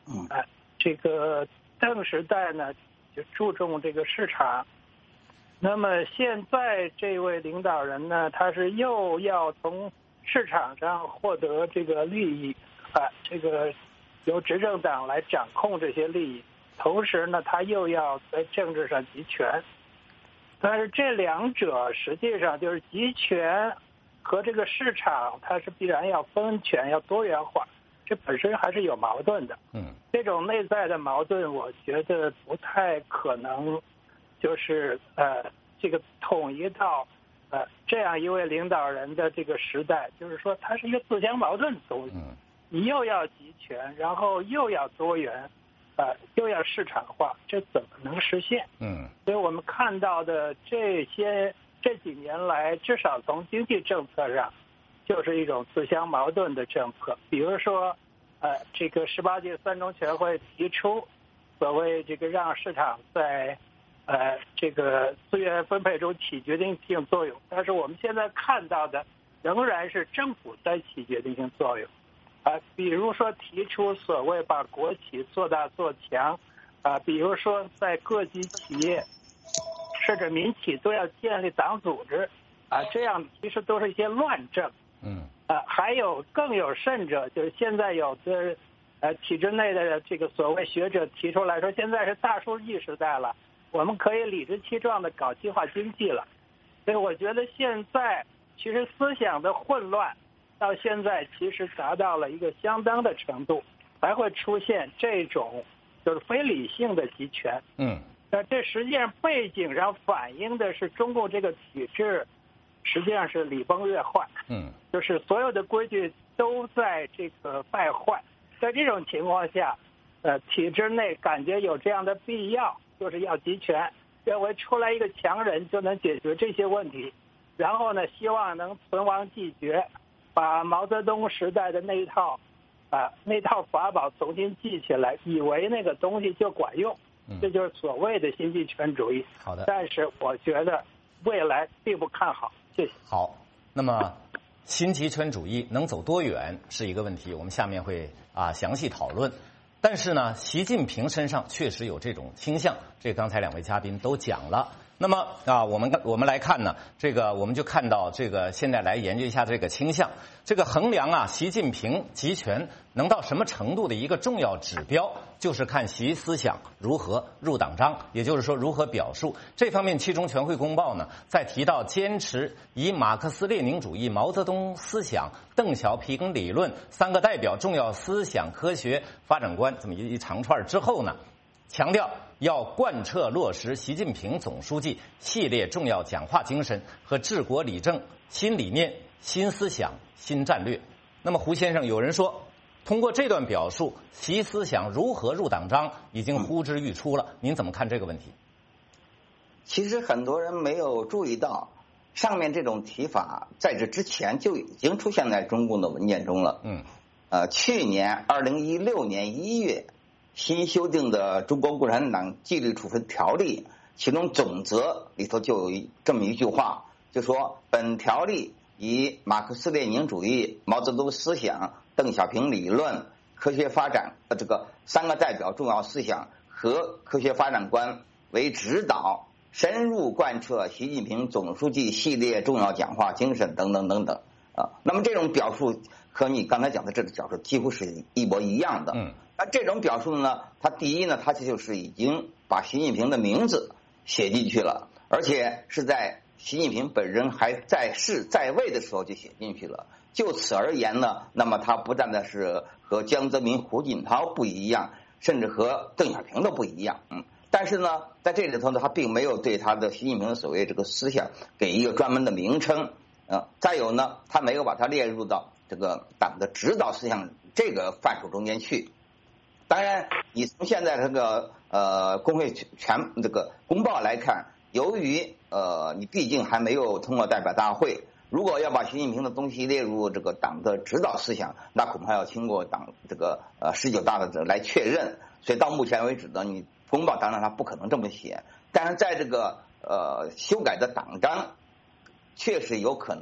这个邓时代呢就注重这个市场，那么现在这位领导人呢，他是又要从市场上获得这个利益这个由执政党来掌控这些利益，同时呢，他又要在政治上集权。但是这两者实际上就是集权和这个市场，它是必然要分权、要多元化，这本身还是有矛盾的。这种内在的矛盾，我觉得不太可能，就是这个统一到这样一位领导人的这个时代，就是说它是一个自相矛盾的东西。你又要集权，然后又要多元，又要市场化，这怎么能实现？所以我们看到的这几年来，至少从经济政策上，就是一种自相矛盾的政策。比如说，这个18届三中全会提出所谓这个让市场在这个资源分配中起决定性作用，但是我们现在看到的仍然是政府在起决定性作用。比如说提出所谓把国企做大做强，比如说在各级企业甚至民企都要建立党组织，这样其实都是一些乱政。还有更有甚者，就是现在有的体制内的这个所谓学者提出来说，现在是大数据时代了，我们可以理直气壮的搞计划经济了。所以我觉得现在其实思想的混乱到现在其实达到了一个相当的程度，才会出现这种就是非理性的集权。这实际上背景上反映的是中共这个体制实际上是礼崩乐坏。就是所有的规矩都在这个败坏。在这种情况下，体制内感觉有这样的必要，就是要集权，认为出来一个强人就能解决这些问题，然后呢，希望能存亡继绝，把毛泽东时代的那套法宝重新记起来，以为那个东西就管用，这就是所谓的新集权主义。 好的， 但是我觉得未来并不看好。谢谢。 好，那么新集权主义能走多远是一个问题，我们下面会详细讨论。但是呢，习近平身上确实有这种倾向，这刚才两位嘉宾都讲了。那么我们来看呢，这个我们就看到这个现在来研究一下这个倾向，这个衡量习近平集权能到什么程度的一个重要指标，就是看习思想如何入党章，也就是说如何表述。这方面七中全会公报呢，在提到坚持以马克思列宁主义、毛泽东思想、邓小平理论三个代表重要思想科学发展观这么一长串之后呢，强调要贯彻落实习近平总书记系列重要讲话精神和治国理政新理念、新思想、新战略。那么胡先生，有人说通过这段表述，习思想如何入党章已经呼之欲出了，您怎么看这个问题？ 其实很多人没有注意到，上面这种提法在这之前就已经出现在中共的文件中了。去年2016年1月新修订的《中国共产党纪律处分条例》，其中总则里头就有这么一句话，就说本条例以马克思列宁主义、毛泽东思想、邓小平理论、科学发展这个三个代表重要思想和科学发展观为指导，深入贯彻习近平总书记系列重要讲话精神等等等等。那么这种表述和你刚才讲的这个表述几乎是一模一样的。那这种表述呢，它第一呢，它就是已经把习近平的名字写进去了，而且是在习近平本人还在世在位的时候就写进去了。就此而言呢，那么他不但的是和江泽民、胡锦涛不一样，甚至和邓小平都不一样。但是呢，在这里头呢，他并没有对他的习近平的所谓这个思想给一个专门的名称。再有呢，他没有把它列入到这个党的指导思想这个范畴中间去。当然，你从现在这个工会这个公报来看，由于你毕竟还没有通过代表大会，如果要把习近平的东西列入这个党的指导思想，那恐怕要经过党这个19大的来确认。所以到目前为止呢，你公报当然他不可能这么写，但是在这个修改的党章，确实有可能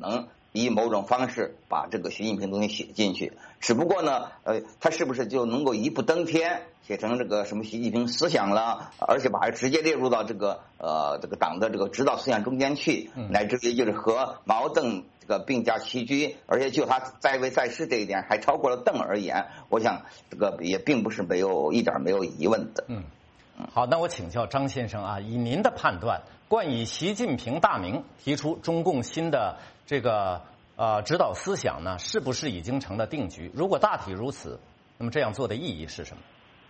以某种方式把这个习近平东西写进去。只不过呢，他是不是就能够一步登天，写成这个什么习近平思想了，而且把它直接列入到这个党的这个指导思想中间去，乃至于就是和毛邓这个并驾齐驱，而且就他在位在世这一点还超过了邓而言，我想这个也并不是一点没有疑问的。 好，那我请教张先生啊，以您的判断，冠以习近平大名提出中共新的这个指导思想呢，是不是已经成了定局？如果大体如此，那么这样做的意义是什么？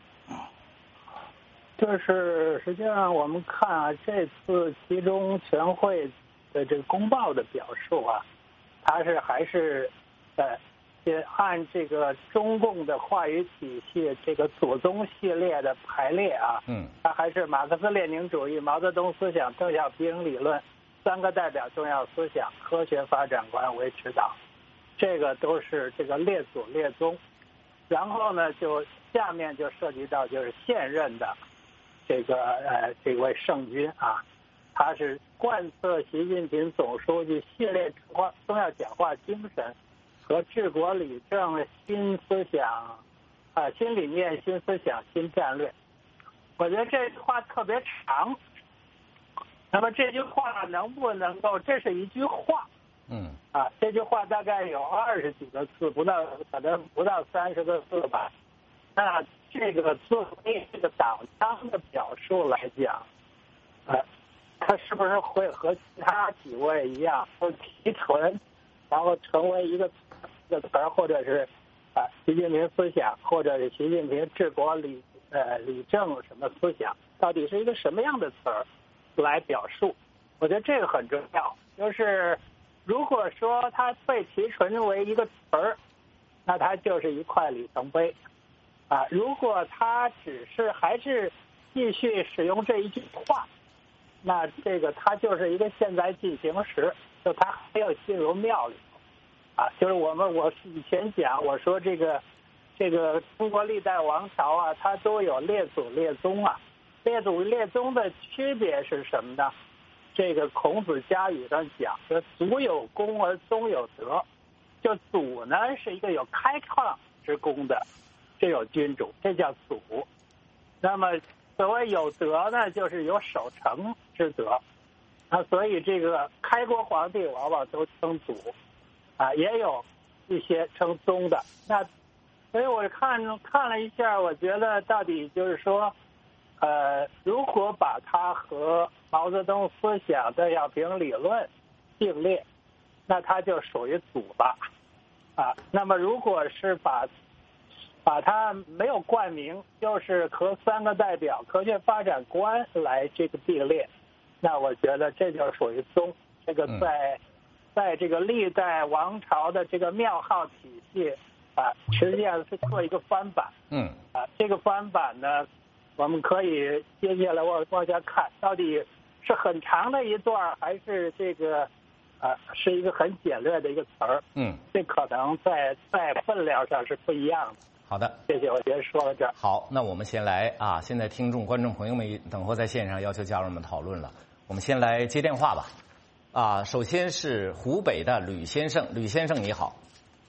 就是实际上我们看啊，这次集中全会的这个公报的表述啊，它还是按这个中共的话语体系这个祖宗系列的排列啊，它还是马克思列宁主义、毛泽东思想、邓小平理论3个代表重要思想科学发展观为指导，这个都是这个列祖列宗。然后呢，就下面就涉及到就是现任的这位圣君啊，他是贯彻习近平总书记系列重要讲话精神和治国理政新思想新理念、新思想、新战略。我觉得这句话特别长，那么这句话能不能够，这是一句话，这句话大概有20几个字，可能不到30个字吧。那这个作为这个党章的表述来讲，他是不是会和其他几位一样，都提纯，然后成为一个词儿，或者是习近平思想，或者是习近平治国理政什么思想，到底是一个什么样的词儿来表述？我觉得这个很重要。就是如果说它被提纯为一个词儿，那它就是一块里程碑如果它还是继续使用这一句话，那这个它就是一个现在进行时，就它还要进入庙里就是我以前讲，我说这个中国历代王朝啊，它都有列祖列宗列祖列宗的区别是什么呢？这个孔子家语上讲，说祖有功而宗有德，就祖呢是一个有开创之功的这有君主，这叫祖。那么所谓有德呢，就是有守成之德所以这个开国皇帝往往都称祖也有一些称宗的。那所以我看了一下，我觉得到底就是说如果把它和毛泽东思想、邓小平理论并列，那它就属于祖了那么如果是把它没有冠名，就是和3个代表科学发展观来这个并列，那我觉得这就属于宗。这个在这个历代王朝的这个庙号体系实际上是做一个翻版。这个翻版呢，我们可以接下来往下看，到底是很长的一段，还是这个是一个很简略的一个词儿？这可能在分量上是不一样的。 好的， 谢谢，我先说到这儿。 好，那我们先来现在听众观众朋友们等会在线上要求加入我们讨论了，我们先来接电话吧。首先是湖北的吕先生，吕先生你好。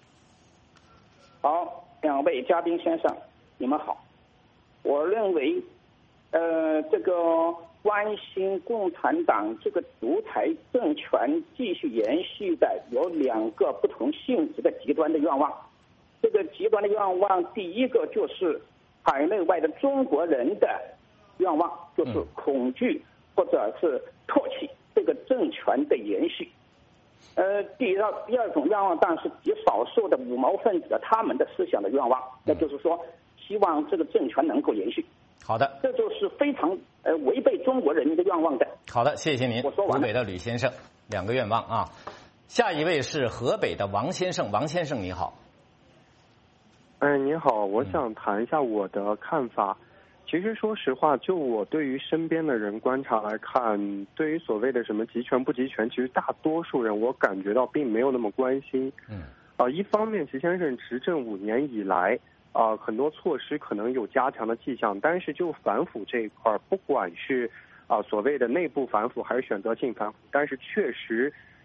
好，2位嘉宾先生，你们好。我认为，这个关心共产党这个独裁政权继续延续的有2个不同性质的极端的愿望。这个极端的愿望，第一个就是海内外的中国人的愿望，就是恐惧或者是唾弃这个政权的延续。第二种愿望，当然是极少数的五毛分子他们的思想的愿望，那就是说希望这个政权能够延续。 好的， 这就是非常违背中国人民的愿望的。 好的，谢谢您。湖北的吕先生，2个愿望下一位是河北的王先生，王先生你好。 你好，我想谈一下我的看法。其实说实话，就我对于身边的人观察来看，对于所谓的什么集权不集权，其实大多数人我感觉到并没有那么关心。一方面习先生执政5年以来很多措施可能有加强的迹象，但是就反腐这一块，不管是所谓的内部反腐还是选择性反腐，但是确实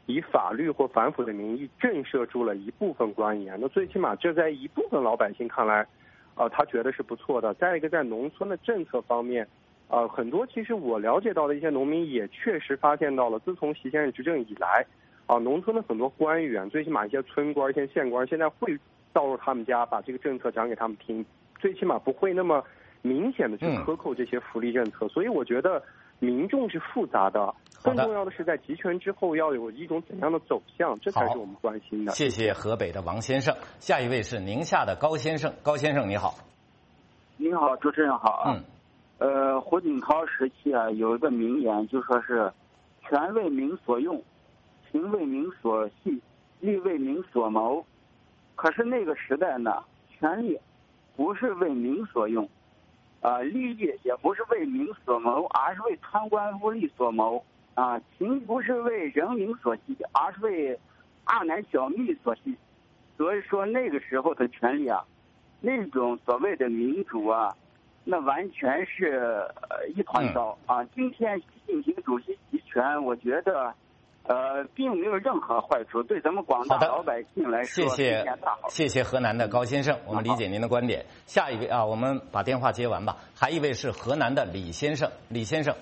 以法律或反腐的名义震慑住了一部分官员。那最起码这在一部分老百姓看来，他觉得是不错的。再一个，在农村的政策方面，很多其实我了解到的一些农民也确实发现到了，自从习先生执政以来，农村的很多官员，最起码一些村官、一些县官，现在会到入他们家，把这个政策讲给他们听，最起码不会那么明显的去克扣这些福利政策。所以我觉得民众是复杂的，更重要的是在集权之后要有一种怎样的走向，这才是我们关心的。 谢谢河北的王先生，下一位是宁夏的高先生。高先生你好。 你好，主持人好。胡锦涛时期啊，有一个名言，就说是权为民所用，情为民所系，利为民所谋。可是那个时代呢，权力不是为民所用，利益也不是为民所谋，而是为贪官污吏所谋。情不是为人民所系，而是为二男小蜜所系。所以说那个时候的权力啊，那种所谓的民主啊，那完全是一团糟啊！今天习近平主席集权，我觉得并没有任何坏处，对咱们广大老百姓来说， 谢谢河南的高先生，我们理解您的观点。下一位我们把电话接完吧。还一位是河南的李先生，李先生。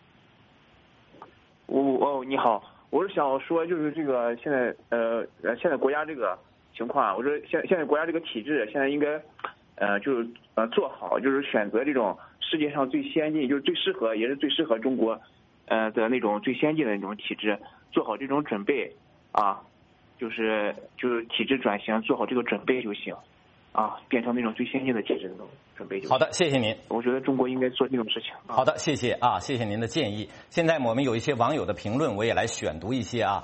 你好，我是想说，就是这个现在国家这个情况，我说现在国家这个体制现在应该就是做好，就是选择这种世界上最先进，就是最适合也是最适合中国的那种最先进的那种体制，做好这种准备啊，就是体制转型做好这个准备就行啊，变成那种最先进的体制那种准备就行。好的，谢谢您。 我觉得中国应该做这种事情。 好的，谢谢谢谢您的建议。现在我们有一些网友的评论，我也来选读一些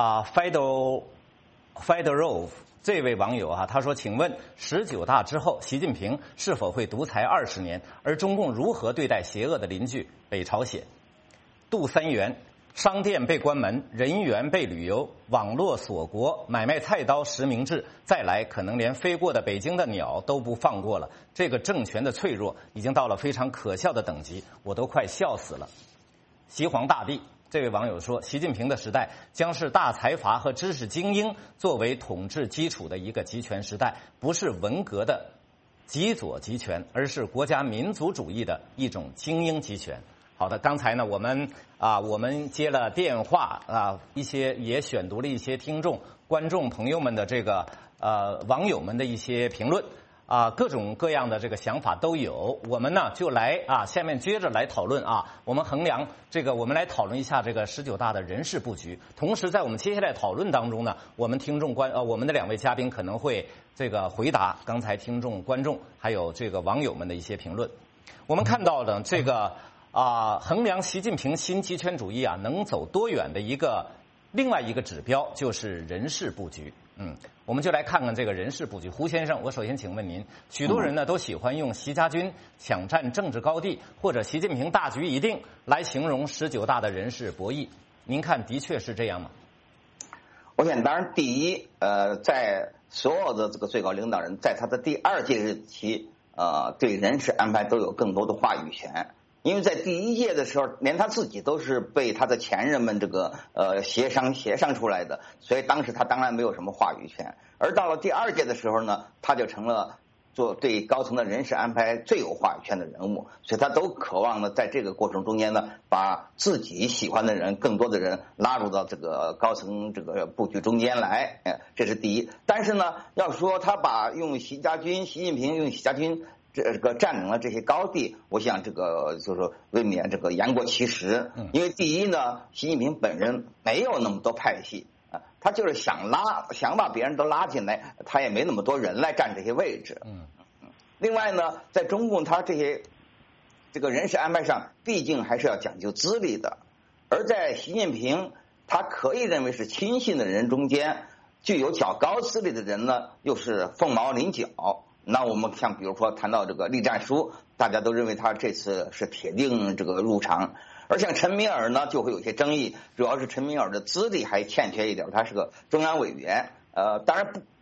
Fedorov 这位网友他说，请问19大之后，习近平是否会独裁20年？而中共如何对待邪恶的邻居北朝鲜？杜三元，商店被关门，人员被旅游，网络锁国，买卖菜刀实名制，再来可能连飞过的北京的鸟都不放过了。这个政权的脆弱已经到了非常可笑的等级，我都快笑死了。西皇大帝，这位网友说，习近平的时代将是大财阀和知识精英作为统治基础的一个集权时代，不是文革的极左集权，而是国家民族主义的一种精英集权。好的，刚才呢，我们接了电话一些也选读了一些观众朋友们的这个网友们的一些评论各种各样的这个想法都有。我们呢就来下面接着来讨论我们衡量我们来讨论一下这个19大的人事布局。同时，在我们接下来讨论当中呢，我们的两位嘉宾可能会回答刚才听众、观众还有网友们的一些评论。我们看到的衡量习近平新集权主义能走多远的另外一个指标就是人事布局。我们就来看看这个人事布局。胡先生，我首先请问您，许多人呢都喜欢用习家军抢占政治高地或者习近平大局已定来形容19大的人事博弈，您看的确是这样吗？ 我想，当然，第一，在所有的这个最高领导人在他的第2届任期，对人事安排都有更多的话语权。因为在第1届的时候，连他自己都是被他的前人们协商出来的，所以当时他当然没有什么话语权。而到了第2届的时候呢，他就成了对高层的人事安排最有话语权的人物，所以他都渴望呢，在这个过程中间呢，把自己喜欢的人、更多的人拉入到这个高层布局中间来，这是第一。但是呢，要说他习近平用习家军占领了这些高地，我想就是未免言过其实。因为第一呢，习近平本人没有那么多派系他就是想把别人都拉进来，他也没那么多人来占这些位置。另外呢，在中共他这个人事安排上，毕竟还是要讲究资历的，而在习近平他可以认为是亲信的人中间，具有较高资历的人呢，又是凤毛麟角。那我们比如说谈到栗战书，大家都认为他这次是铁定入场。而像陈敏尔呢，就会有些争议，主要是陈敏尔的资历还欠缺一点，他是个中央委员。当然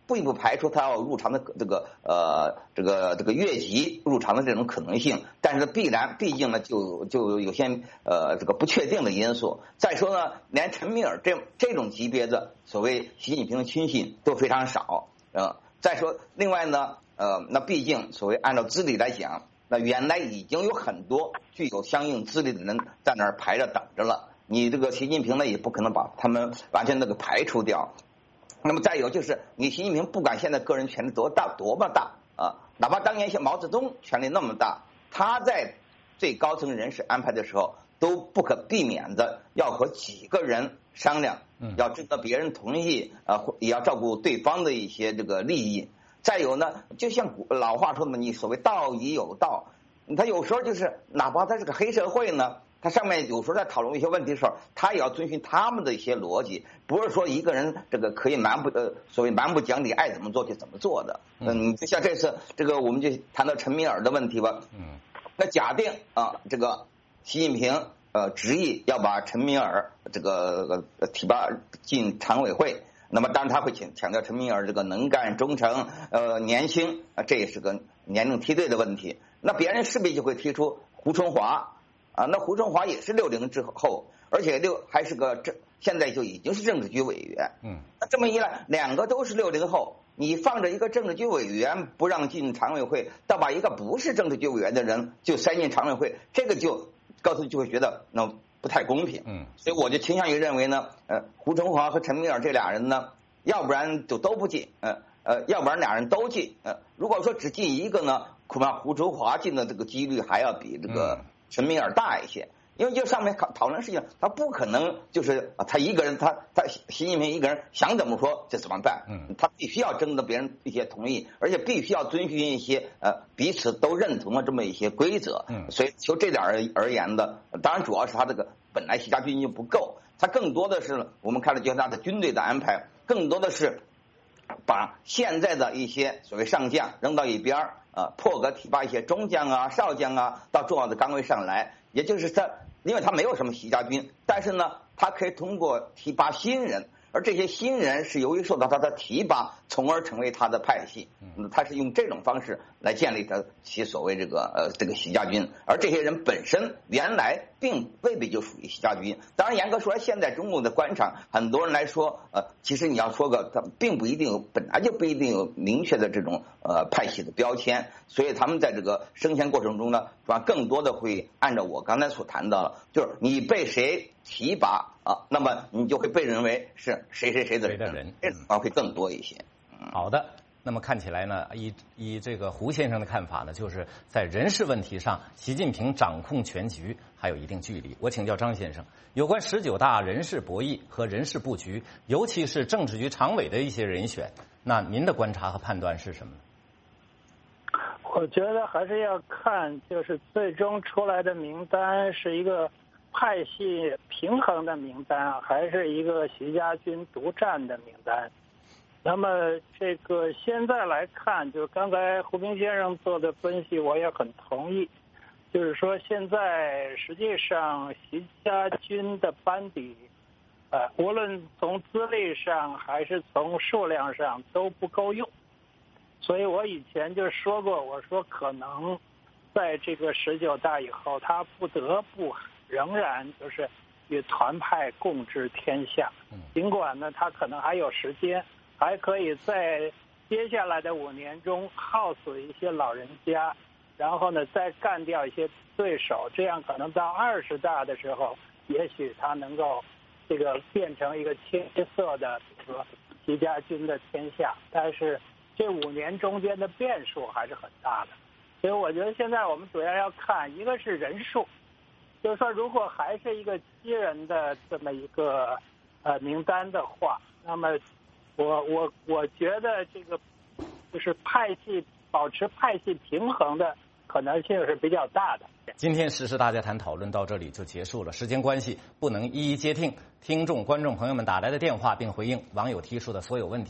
并不排除他要入常的这个越级入常的这种可能性，但是毕竟呢就有些这个不确定的因素。再说呢，连陈敏尔这种级别的所谓习近平的亲信都非常少。再说另外呢，那毕竟所谓按照资历来讲，那原来已经有很多具有相应资历的人在那儿排着等着了，你这个习近平呢也不可能把他们完全排除掉。那么再有就是，你习近平不管现在个人权力多么大啊，哪怕当年像毛泽东权力那么大，他在最高层人事安排的时候，都不可避免的要和几个人商量，要征得别人同意也要照顾对方的一些这个利益。再有呢，就像老话说的嘛，你所谓道义有道，他有时候就是哪怕他是个黑社会呢。他上面有时候在讨论一些问题的时候，他也要遵循他们的一些逻辑，不是说一个人这个可以所谓蛮不讲理，爱怎么做就怎么做的。就像这次这个我们就谈到陈敏尔的问题吧。那假定这个习近平执意要把陈敏尔这个提拔进常委会，那么当然他会强调陈敏尔这个能干、忠诚、年轻，这也是个年龄梯队的问题。那别人势必就会提出胡春华。那胡春华也是60之后，而且还是个现在就已经是政治局委员。那这么一来，两个都是60后，你放着一个政治局委员不让进常委会，倒把一个不是政治局委员的人就塞进常委会，这个就高层就会觉得那不太公平。所以我就倾向于认为呢，胡春华和陈敏尔这俩人呢，要不然就都不进，要不然俩人都进。如果说只进一个呢，恐怕胡春华进的这个几率还要比这个陈敏尔大一些，因为就上面讨论事情，他不可能就是他一个人，他习近平一个人想怎么说就怎么办，他必须要征得别人一些同意，而且必须要遵循一些彼此都认同的这么一些规则。所以就这点而言的，当然主要是他这个本来习家军就不够，他更多的是我们看了就是他的军队的安排，更多的是把现在的一些所谓上将扔到一边破格提拔一些中将啊、少将啊到重要的岗位上来，也就是因为他没有什么习家军，但是呢，他可以通过提拔新人，而这些新人是由于受到他的提拔，从而成为他的派系。他是用这种方式来建立他其所谓这个习家军，而这些人本身原来并未必就属于习家军。当然，严格说来，现在中共的官场，很多人来说，其实你要说他并不一定本来就不一定有明确的这种派系的标签，所以他们在这个升迁过程中呢，更多的会按照我刚才所谈到的，就是你被谁提拔那么你就会被认为是谁的人，这会更多一些。 好的，那么看起来呢，以这个胡先生的看法呢，就是在人事问题上，习近平掌控全局还有一定距离。我请教张先生，有关19大人事博弈和人事布局，尤其是政治局常委的一些人选，那您的观察和判断是什么呢？ 我觉得还是要看，就是最终出来的名单是一个派系平衡的名单，还是一个习家军独占的名单。那么这个现在来看，就是刚才胡平先生做的分析，我也很同意。就是说，现在实际上习家军的班底，无论从资历上还是从数量上都不够用。所以我以前就说过，我说可能在这个19大以后，他不得不仍然就是与团派共治天下。尽管呢，他可能还有时间。还可以在接下来的5年中耗死一些老人家，然后呢再干掉一些对手，这样可能到20大的时候，也许他能够这个变成一个青色的比如说习家军的天下。但是这5年中间的变数还是很大的，所以我觉得现在我们主要看一个是人数，就是说如果还是一个7人的这么一个名单的话，那么我觉得这个就是保持派系平衡的可能性是比较大的。 今天时事大家谈讨论到这里就结束了，时间关系不能一一接听听众观众朋友们打来的电话并回应网友提出的所有问题。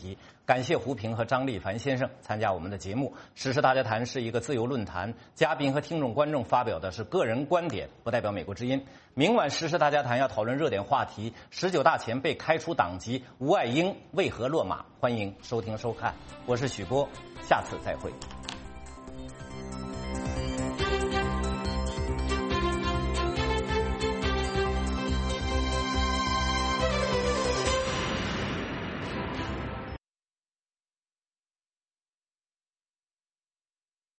感谢胡平和张立凡先生参加我们的节目。时事大家谈是一个自由论坛，嘉宾和听众观众发表的是个人观点，不代表美国之音。明晚时事大家谈要讨论热点话题：19大前被开除党籍吴爱英为何落马？欢迎收听收看，我是许波，下次再会。